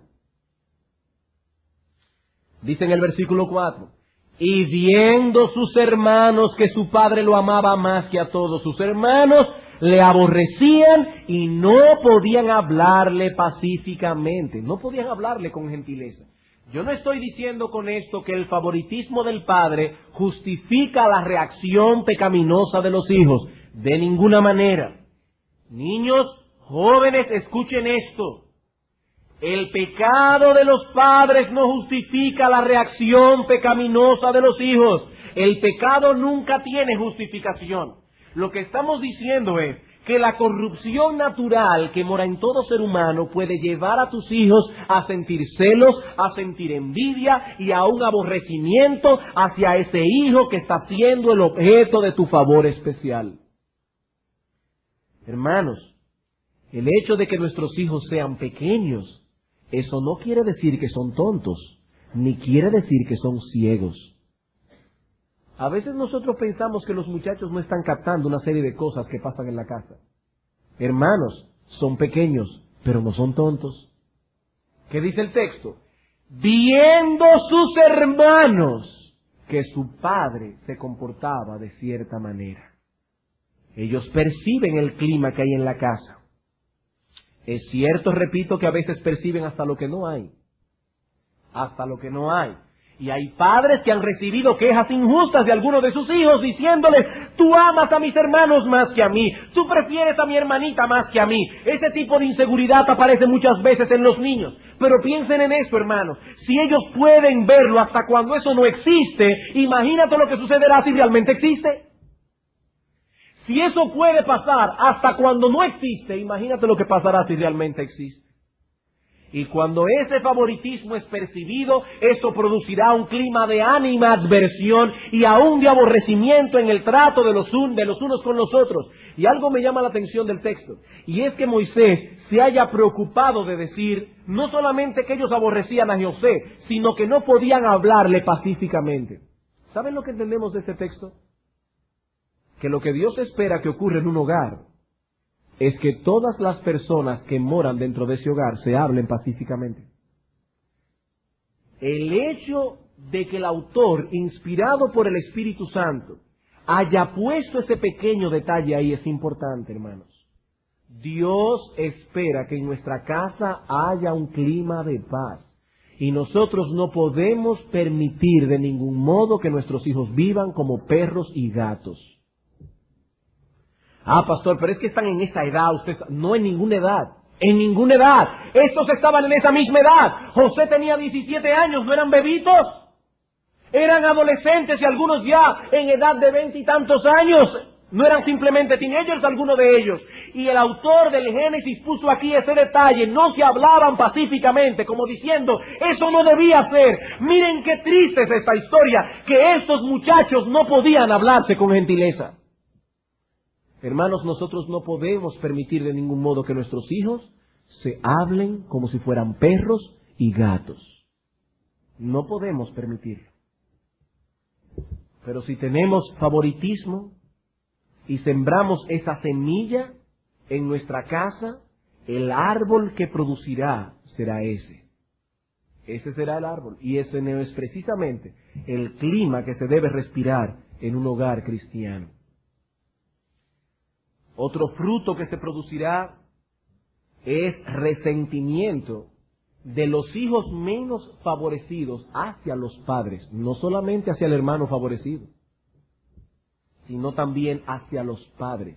Speaker 1: Dice en el versículo 4, y viendo sus hermanos que su padre lo amaba más que a todos sus hermanos, le aborrecían y no podían hablarle pacíficamente, no podían hablarle con gentileza. Yo no estoy diciendo con esto que el favoritismo del padre justifica la reacción pecaminosa de los hijos, de ninguna manera. Niños, jóvenes, escuchen esto. El pecado de los padres no justifica la reacción pecaminosa de los hijos. El pecado nunca tiene justificación. Lo que estamos diciendo es que la corrupción natural que mora en todo ser humano puede llevar a tus hijos a sentir celos, a sentir envidia y a un aborrecimiento hacia ese hijo que está siendo el objeto de tu favor especial. Hermanos, el hecho de que nuestros hijos sean pequeños, eso no quiere decir que son tontos, ni quiere decir que son ciegos. A veces nosotros pensamos que los muchachos no están captando una serie de cosas que pasan en la casa. Hermanos, son pequeños, pero no son tontos. ¿Qué dice el texto? Viendo sus hermanos que su padre se comportaba de cierta manera. Ellos perciben el clima que hay en la casa. Es cierto, repito, que a veces perciben hasta lo que no hay. Hasta lo que no hay. Y hay padres que han recibido quejas injustas de algunos de sus hijos diciéndoles, tú amas a mis hermanos más que a mí, tú prefieres a mi hermanita más que a mí. Ese tipo de inseguridad aparece muchas veces en los niños. Pero piensen en esto, hermanos. Si ellos pueden verlo hasta cuando eso no existe, imagínate lo que sucederá si realmente existe. Si eso puede pasar hasta cuando no existe, imagínate lo que pasará si realmente existe. Y cuando ese favoritismo es percibido, esto producirá un clima de animadversión y aún de aborrecimiento en el trato de los unos con los otros. Y algo me llama la atención del texto, y es que Moisés se haya preocupado de decir no solamente que ellos aborrecían a José, sino que no podían hablarle pacíficamente. ¿Saben lo que entendemos de este texto? Que lo que Dios espera que ocurra en un hogar es que todas las personas que moran dentro de ese hogar se hablen pacíficamente. El hecho de que el autor, inspirado por el Espíritu Santo, haya puesto ese pequeño detalle ahí es importante, hermanos. Dios espera que en nuestra casa haya un clima de paz. Y nosotros no podemos permitir de ningún modo que nuestros hijos vivan como perros y gatos. Ah, pastor, pero es que están en esa edad, ustedes, no en ninguna edad, en ninguna edad. Estos estaban en esa misma edad. José tenía 17 años, ¿no eran bebitos? Eran adolescentes y algunos ya en edad de 20 y tantos años. No eran simplemente teenagers algunos de ellos. Y el autor del Génesis puso aquí ese detalle, no se hablaban pacíficamente, como diciendo, eso no debía ser. Miren qué triste es esta historia, que estos muchachos no podían hablarse con gentileza. Hermanos, nosotros no podemos permitir de ningún modo que nuestros hijos se hablen como si fueran perros y gatos. No podemos permitirlo. Pero si tenemos favoritismo, y sembramos esa semilla en nuestra casa, el árbol que producirá será ese. Ese será el árbol. Y ese no es precisamente el clima que se debe respirar en un hogar cristiano. Otro fruto que se producirá es resentimiento de los hijos menos favorecidos hacia los padres, no solamente hacia el hermano favorecido, sino también hacia los padres.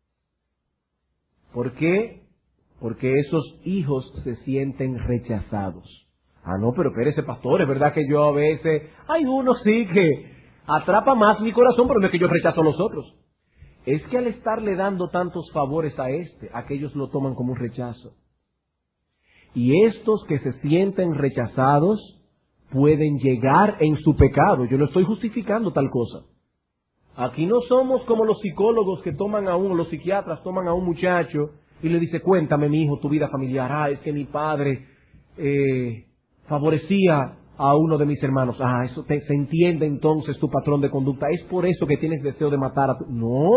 Speaker 1: ¿Por qué? Porque esos hijos se sienten rechazados. Ah, no, pero espérese, pastor, es verdad que yo a veces, hay uno sí que atrapa más mi corazón, pero no es que yo rechazo a los otros. Es que al estarle dando tantos favores a aquellos lo toman como un rechazo. Y estos que se sienten rechazados pueden llegar en su pecado. Yo no estoy justificando tal cosa. Aquí no somos como los psicólogos que toman a uno, los psiquiatras toman a un muchacho y le dice, cuéntame, mi hijo, tu vida familiar. Ah, es que mi padre favorecía a uno de mis hermanos. Ah, eso se entiende entonces tu patrón de conducta. Es por eso que tienes deseo de matar a tu...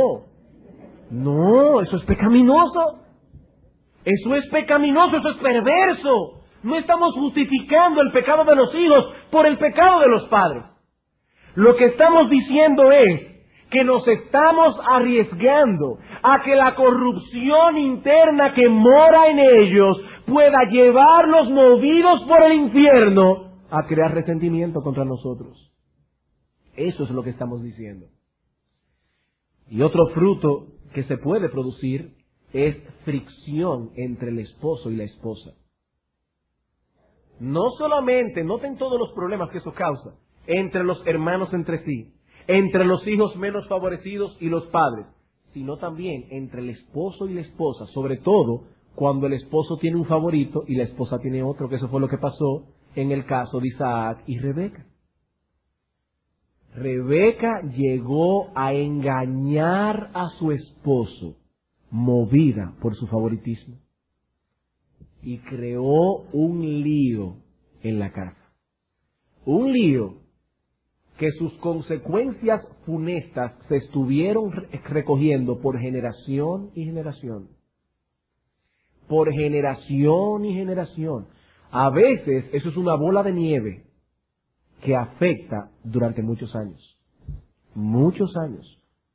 Speaker 1: No, eso es pecaminoso. Eso es pecaminoso, eso es perverso. No estamos justificando el pecado de los hijos por el pecado de los padres. Lo que estamos diciendo es que nos estamos arriesgando a que la corrupción interna que mora en ellos pueda llevarlos movidos por el infierno a crear resentimiento contra nosotros. Eso es lo que estamos diciendo. Y otro fruto que se puede producir es fricción entre el esposo y la esposa. No solamente, noten todos los problemas que eso causa, entre los hermanos entre sí, entre los hijos menos favorecidos y los padres, sino también entre el esposo y la esposa, sobre todo cuando el esposo tiene un favorito y la esposa tiene otro, que eso fue lo que pasó en el caso de Isaac y Rebeca. Rebeca llegó a engañar a su esposo, movida por su favoritismo, y creó un lío en la casa. Un lío que sus consecuencias funestas se estuvieron recogiendo por generación y generación. Por generación y generación. A veces eso es una bola de nieve que afecta durante muchos años. Muchos años.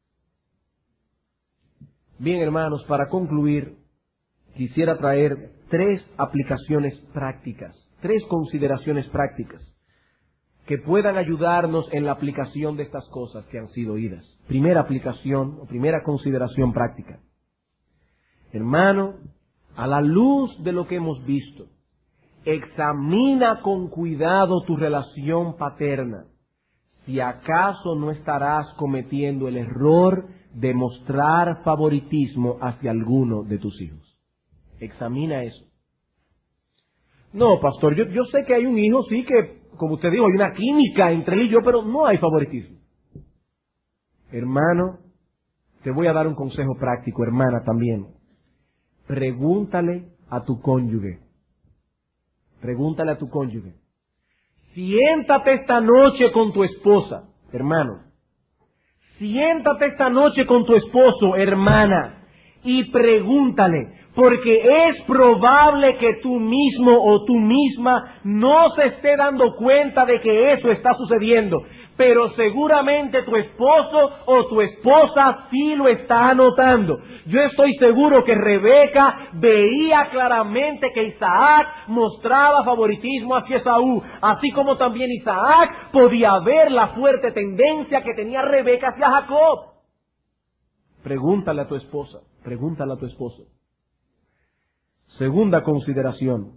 Speaker 1: Bien, hermanos, para concluir, quisiera traer 3 aplicaciones prácticas, 3 consideraciones prácticas que puedan ayudarnos en la aplicación de estas cosas que han sido oídas. Primera aplicación o primera consideración práctica. Hermano, a la luz de lo que hemos visto, examina con cuidado tu relación paterna, si acaso no estarás cometiendo el error de mostrar favoritismo hacia alguno de tus hijos. Examina eso. No, pastor, yo sé que hay un hijo, sí, que, como usted dijo, hay una química entre él y yo, pero no hay favoritismo. Hermano, te voy a dar un consejo práctico, hermana también. Pregúntale a tu cónyuge. Pregúntale a tu cónyuge. Siéntate esta noche con tu esposa, hermano. Siéntate esta noche con tu esposo, hermana, y pregúntale, porque es probable que tú mismo o tú misma no se esté dando cuenta de que eso está sucediendo, pero seguramente tu esposo o tu esposa sí lo está notando. Yo estoy seguro que Rebeca veía claramente que Isaac mostraba favoritismo hacia Esaú, así como también Isaac podía ver la fuerte tendencia que tenía Rebeca hacia Jacob. Pregúntale a tu esposa, pregúntale a tu esposo. Segunda consideración.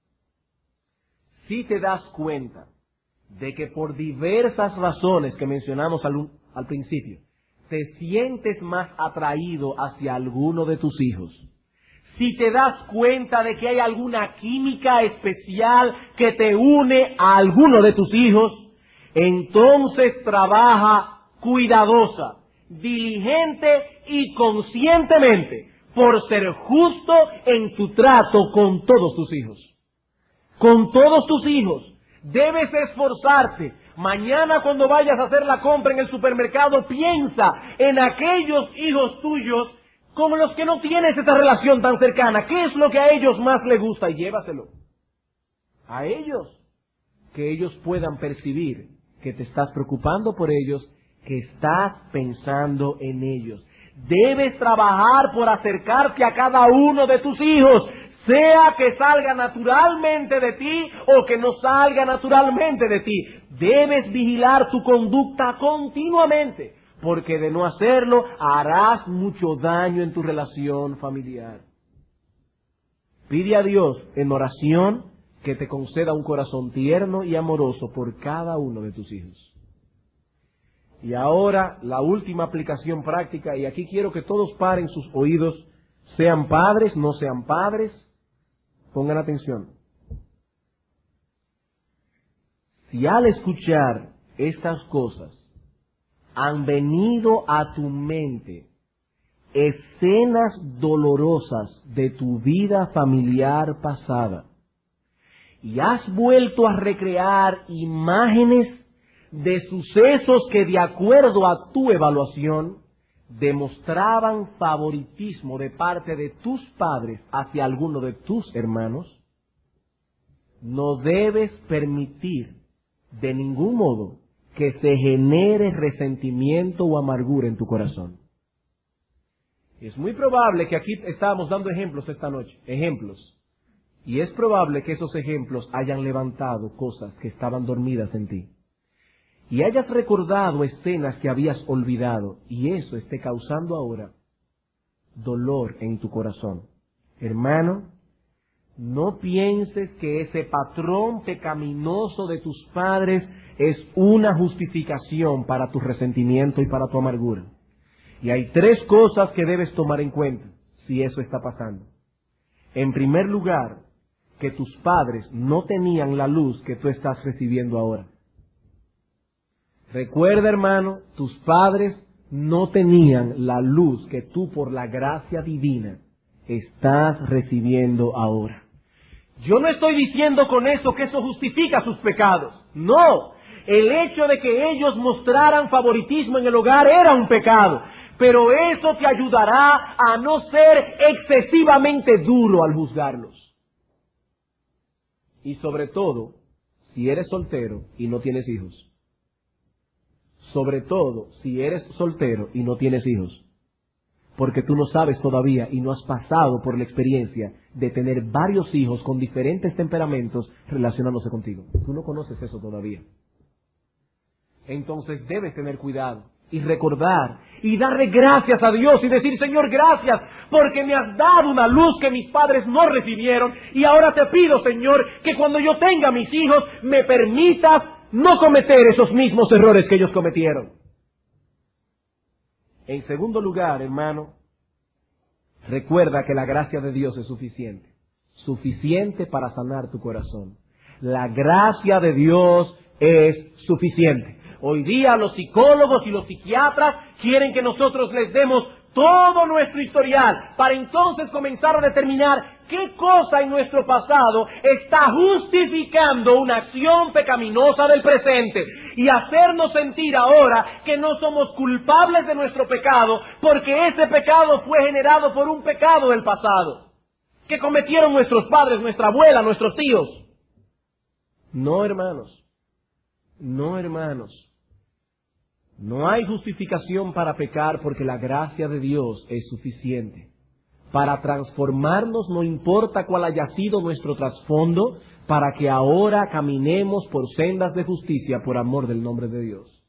Speaker 1: Si te das cuenta de que por diversas razones que mencionamos al principio, te sientes más atraído hacia alguno de tus hijos, si te das cuenta de que hay alguna química especial que te une a alguno de tus hijos, entonces trabaja cuidadosa, diligente y conscientemente por ser justo en tu trato con todos tus hijos. Con todos tus hijos. Debes esforzarte Mañana cuando vayas a hacer la compra en el supermercado, piensa en aquellos hijos tuyos con los que no tienes esa relación tan cercana. ¿Qué es lo que a ellos más les gusta? Y llévaselo a ellos. Que ellos puedan percibir que te estás preocupando por ellos, que estás pensando en ellos. Debes trabajar por acercarte a cada uno de tus hijos, sea que salga naturalmente de ti o que no salga naturalmente de ti. Debes vigilar tu conducta continuamente, porque de no hacerlo harás mucho daño en tu relación familiar. Pide a Dios en oración que te conceda un corazón tierno y amoroso por cada uno de tus hijos. Y ahora la última aplicación práctica, y aquí quiero que todos paren sus oídos, sean padres, no sean padres, pongan atención. Si al escuchar estas cosas han venido a tu mente escenas dolorosas de tu vida familiar pasada, y has vuelto a recrear imágenes de sucesos que, de acuerdo a tu evaluación, demostraban favoritismo de parte de tus padres hacia alguno de tus hermanos, no debes permitir de ningún modo que se genere resentimiento o amargura en tu corazón. Es muy probable que aquí estábamos dando ejemplos esta noche, ejemplos. Y es probable que esos ejemplos hayan levantado cosas que estaban dormidas en ti. Y hayas recordado escenas que habías olvidado, y eso esté causando ahora dolor en tu corazón. Hermano, no pienses que ese patrón pecaminoso de tus padres es una justificación para tu resentimiento y para tu amargura. Y hay tres cosas que debes tomar en cuenta si eso está pasando. En primer lugar, que tus padres no tenían la luz que tú estás recibiendo ahora. Recuerda, hermano, tus padres no tenían la luz que tú, por la gracia divina, estás recibiendo ahora. Yo no estoy diciendo con eso que eso justifica sus pecados. No, el hecho de que ellos mostraran favoritismo en el hogar era un pecado, pero eso te ayudará a no ser excesivamente duro al juzgarlos. Y sobre todo, si eres soltero y no tienes hijos. Sobre todo, si eres soltero y no tienes hijos. Porque tú no sabes todavía y no has pasado por la experiencia de tener varios hijos con diferentes temperamentos relacionándose contigo. Tú no conoces eso todavía. Entonces debes tener cuidado y recordar y darle gracias a Dios y decir: Señor, gracias porque me has dado una luz que mis padres no recibieron, y ahora te pido, Señor, que cuando yo tenga mis hijos me permitas no cometer esos mismos errores que ellos cometieron. En segundo lugar, hermano, recuerda que la gracia de Dios es suficiente. Suficiente para sanar tu corazón. La gracia de Dios es suficiente. Hoy día los psicólogos y los psiquiatras quieren que nosotros les demos todo nuestro historial para entonces comenzar a determinar qué cosa en nuestro pasado está justificando una acción pecaminosa del presente y hacernos sentir ahora que no somos culpables de nuestro pecado porque ese pecado fue generado por un pecado del pasado que cometieron nuestros padres, nuestra abuela, nuestros tíos. No, hermanos. No, hermanos. No hay justificación para pecar porque la gracia de Dios es suficiente. Para transformarnos, no importa cuál haya sido nuestro trasfondo, para que ahora caminemos por sendas de justicia por amor del nombre de Dios.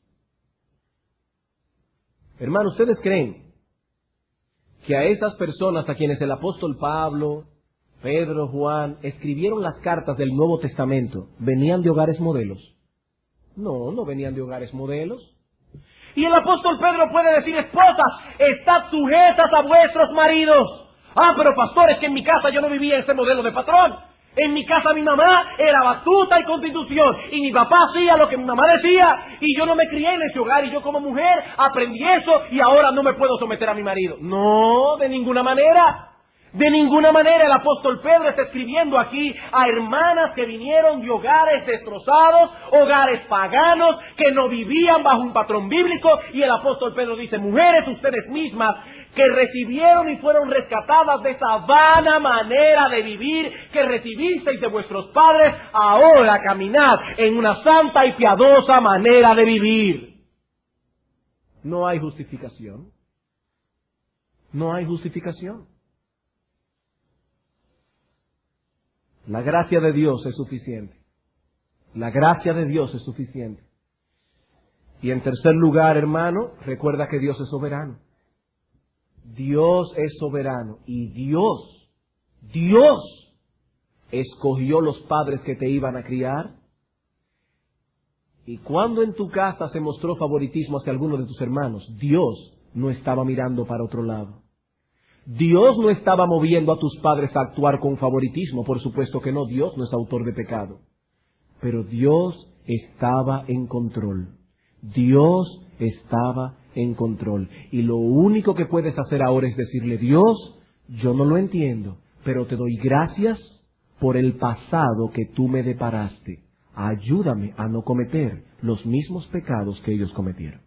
Speaker 1: Hermanos, ¿ustedes creen que a esas personas a quienes el apóstol Pablo, Pedro, Juan escribieron las cartas del Nuevo Testamento venían de hogares modelos? No, no venían de hogares modelos. Y el apóstol Pedro puede decir: esposas, estad sujetas a vuestros maridos. Ah, pero pastor, es que en mi casa yo no vivía ese modelo de patrón. En mi casa mi mamá era batuta y constitución, y mi papá hacía lo que mi mamá decía, y yo no me crié en ese hogar, y yo como mujer aprendí eso, y ahora no me puedo someter a mi marido. No, de ninguna manera. De ninguna manera. El apóstol Pedro está escribiendo aquí a hermanas que vinieron de hogares destrozados, hogares paganos, que no vivían bajo un patrón bíblico, y el apóstol Pedro dice: mujeres, ustedes mismas que recibieron y fueron rescatadas de esa vana manera de vivir que recibisteis de vuestros padres, ahora caminad en una santa y piadosa manera de vivir. No hay justificación. No hay justificación. La gracia de Dios es suficiente. La gracia de Dios es suficiente. Y en tercer lugar, hermano, recuerda que Dios es soberano. Dios es soberano. Y Dios escogió los padres que te iban a criar. Y cuando en tu casa se mostró favoritismo hacia alguno de tus hermanos, Dios no estaba mirando para otro lado. Dios no estaba moviendo a tus padres a actuar con favoritismo, por supuesto que no. Dios no es autor de pecado. Pero Dios estaba en control. Dios estaba en control. Y lo único que puedes hacer ahora es decirle: Dios, yo no lo entiendo, pero te doy gracias por el pasado que tú me deparaste. Ayúdame a no cometer los mismos pecados que ellos cometieron.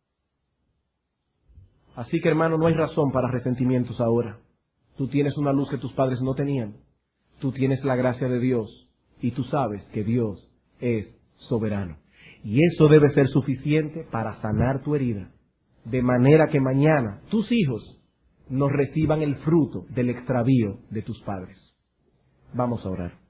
Speaker 1: Así que, hermano, no hay razón para resentimientos ahora. Tú tienes una luz que tus padres no tenían. Tú tienes la gracia de Dios. Y tú sabes que Dios es soberano. Y eso debe ser suficiente para sanar tu herida. De manera que mañana tus hijos no reciban el fruto del extravío de tus padres. Vamos a orar.